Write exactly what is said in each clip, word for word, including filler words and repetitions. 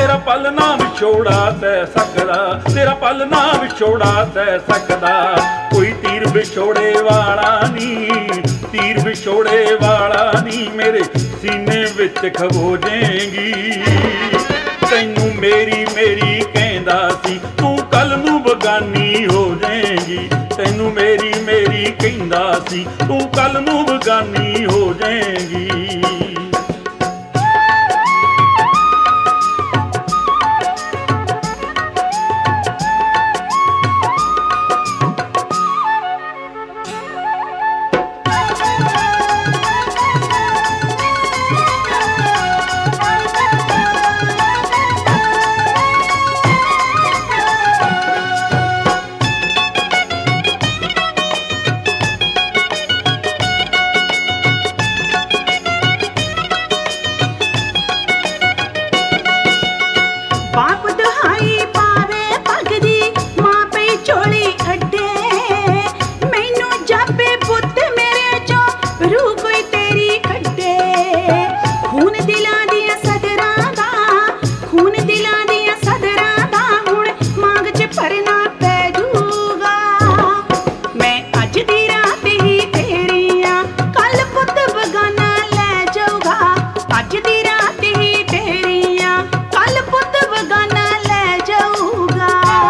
तेरा पल ना विछोड़ा सह सकदा, तेरा पल ना विछोड़ा सह सकदा। कोई तीर विछोड़े वाला नी, तीर विछोड़े वाला नी मेरे सीने विच खवो जाएगी। तैनू मेरी मेरी कहंदा सी तू कल नू बगानी हो जाएगी। तैनू मेरी मेरी कहंदा सी तू कल नू बगानी हो जाएगी। बाप दुहाई पावे पगदी मां पे चोली अड्डे। मैनू जापे पुत मेरे चो रू कोई तेरी कड्डे। खून दिलां दियां सदरां दा, खून दिलां दियां सदरां दा हुण मांग च भरना पै जूगा। मैं अज दी रात ही तेरी आं कल पुत बगाना लै जाऊगा। अज दी रात ही तेरी आं कल पुत बगाना लै जाऊगा।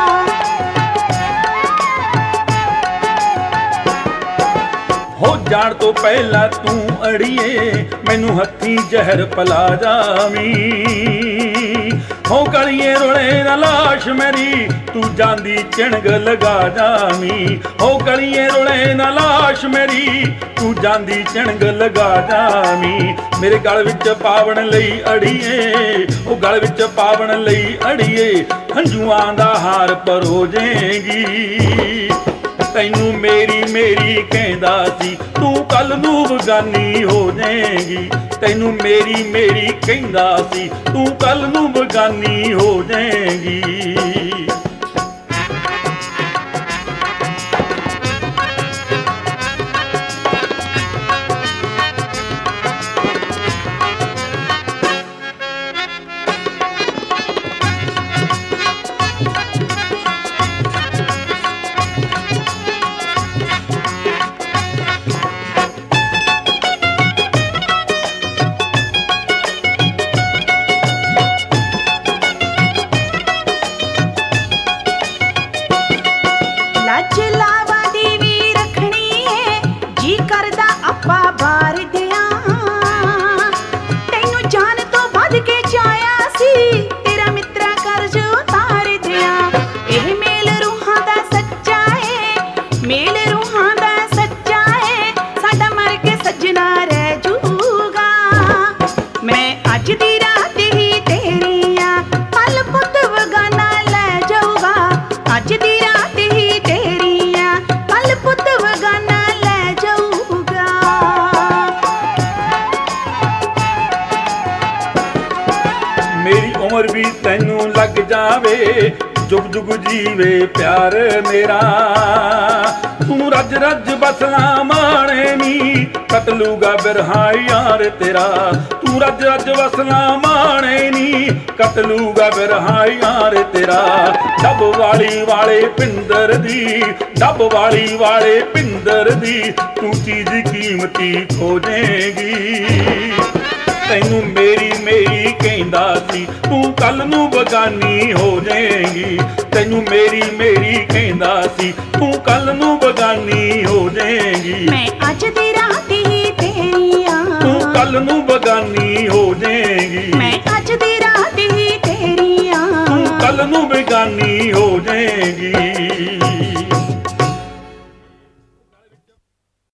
हो जाण तो पहला तू अड़िए मैनू हथी जहर पला जावी। हो गलिए रोले ना लाश मेरी तू जांदी चिणग लगा जावी। हो गलिए रोले ना लाश मेरी तू जांदी चिणग लगा जावी। मेरे गल विच पावण लई अड़िए, ओ गल विच पावण लई अड़िए हंझुआं दा हार परो जाएगी। तैनू मेरी मेरी कहंदा सी तू कल नू बगानी हो जाएगी। तैनू मेरी मेरी कहंदा सी तू कल नू बगानी हो जाएगी। लज लावा दी भी रखनी है जी करदा अपा बार दियां। तैनू जान तो वध के चाया सी तेरा मित्रा कर्ज उतार दियां। एह मेल रूहां दा सच्चा है, मेल रूहां दा सच्चा है साडा मर के सजना रह जूगा। मैं अज दी रात ही तेरी आं कल पुत बगाना लै जाऊगा। अज दी रात ही तेरी आं कल पुत बगाना लै जाऊगा। मेरी उम्र भी तैनू लग जावे जुग जुग जीवे प्यार मेरा। तू रज रज बसना माणे नी कतलूगा बिरहा यार तेरा। तू रज रज बसना माणे नी कतलूगा बिरहा यार तेरा। डब वाली वाले पिंदर दी, डब वाली वाले पिंदर दी तू चीज कीमती खोजेगी। तैनू मेरी मेरी कहंदा सी तू कल नू बगानी हो जाएगी। तैनू मेरी मेरी कहंदा सी तू कल नू बगानी हो जाएगी। मैं अज दी रात ही तेरी आं तू कल नू बगानी हो जाएगी। मैं अज दी रात ही तेरी आं तू कल नू बेगानी हो जाएगी।